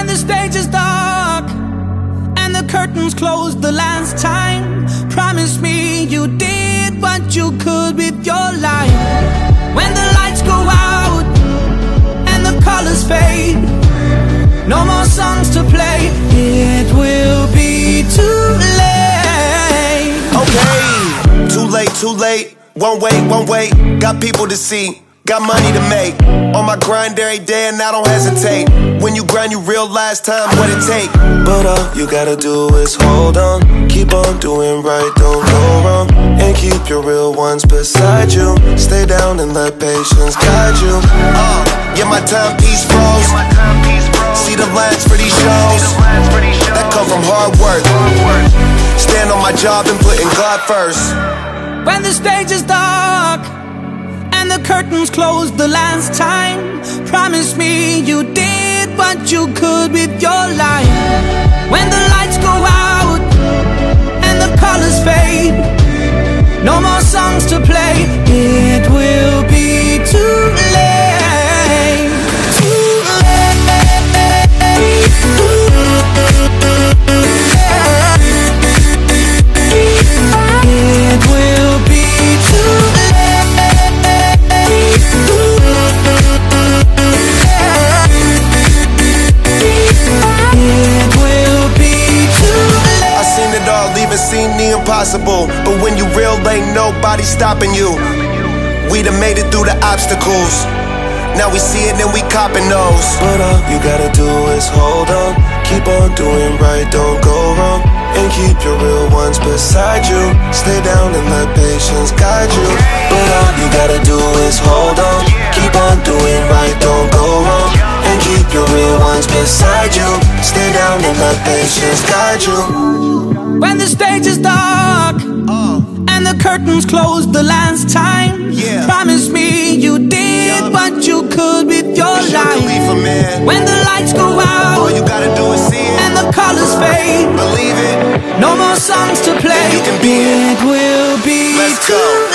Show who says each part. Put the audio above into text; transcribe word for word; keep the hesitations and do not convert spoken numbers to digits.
Speaker 1: the stage is dark and the curtains closed the last time, promise me you did what you could with your life. When the lights go out and the colors fade, no more songs to play, it will be too late.
Speaker 2: Okay, too late, too late. Won't wait, won't wait. Got people to see, got money to make. On my grind every day and I don't hesitate. When you grind you realize time what it take. But all you gotta do is hold on, keep on doing right, don't go wrong, and keep your real ones beside you. Stay down and let patience guide you. uh, Yeah, my timepiece froze. See the lines for these shows that come from hard work. Stand on my job and putting God first.
Speaker 1: When the stage is dark and the curtains closed the last time, promise me you did what you could with your life. When the lights go out and the colors fade, no more songs to play, it will be too late. Too late. It will be too late. It will be too late.
Speaker 2: I seen it all, even seen the impossible. But when you real, ain't nobody stopping you. We done made it through the obstacles. Now we see it and we copping those. But all you gotta do is hold on, keep on doing right, don't go wrong, and keep your real ones beside you. Stay down and let patience guide you. But all you gotta do is hold on, keep on doing right, don't go wrong, and keep your real ones beside you. Stay down and let patience guide you.
Speaker 1: When the stage is dark uh, and the curtains closed the last time,
Speaker 2: yeah.
Speaker 1: promise me you did yeah. what you could with your life. When the lights go out,
Speaker 2: all you gotta do is see it,
Speaker 1: and the colors fade,
Speaker 2: believe it.
Speaker 1: No more songs to play,
Speaker 2: you can be
Speaker 1: it will be
Speaker 2: Let's
Speaker 1: too
Speaker 2: go.